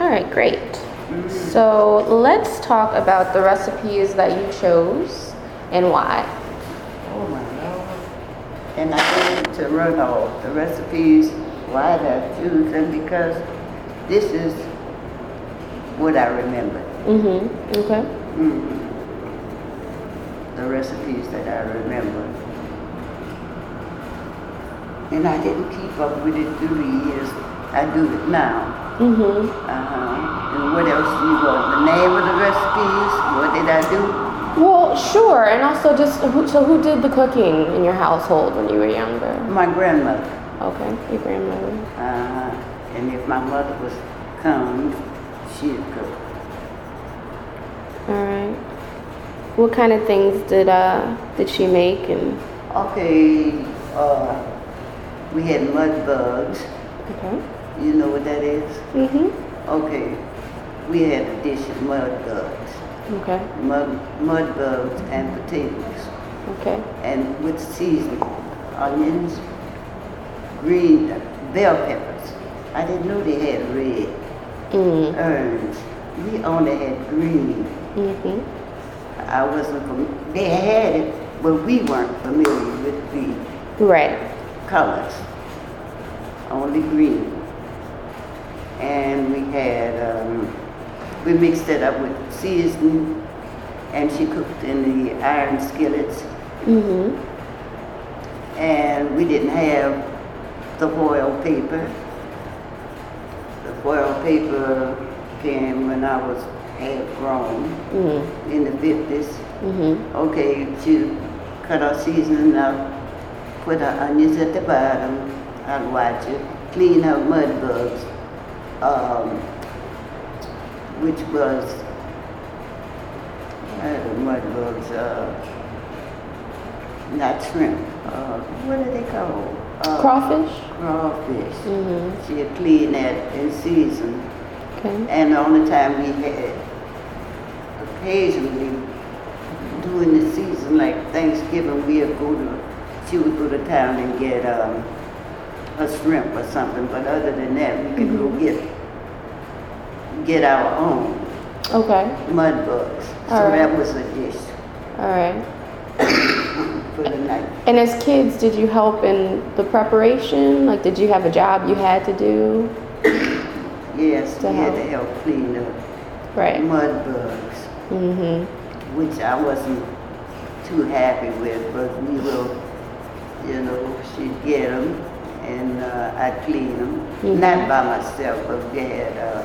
right, great. So let's talk about the recipes that you chose and why. Oh my Lord. And I wanted to run off the recipes, why did I choose them, because this is what I remember. Okay. The recipes that I remember. And I didn't keep up with it through the years. I do it now. And what else do you want? The name of the recipes? What did I do? Well, sure. And also just, who did the cooking in your household when you were younger? My grandmother. Okay, your grandmother. And if my mother was come, she'd cook. All right. What kind of things did she make? And Okay, we had mud bugs. okay. You know what that is? Okay, we had a dish of mud bugs. Okay. Mud bugs and potatoes. Okay. And with seasoning, onions, green bell peppers. I didn't know they had red herbs. We only had green. I wasn't they had it, but we weren't familiar with the Right. colors. Only green. And we had, we mixed it up with seasoning, and she cooked in the iron skillets. And we didn't have the foil paper. The foil paper came when I was half grown, in the 50s. Okay, she cut our seasoning up, put our onions at the bottom, I'd watch it, clean out mud bugs, which was, the mud bugs, not shrimp, what are they called? Crawfish? Crawfish. She had cleaned that and seasoned. Okay. And the only time we had, occasionally, during the season, like Thanksgiving, she would go to town and get a shrimp or something, but other than that, we could go get our own mud bugs. So that was a dish. All right. For the night. And as kids, did you help in the preparation? Like, did you have a job you had to do? Yes, we had to help clean up mud bugs, which I wasn't too happy with, but we will, she'd get them and I'd clean them. Not by myself, but we had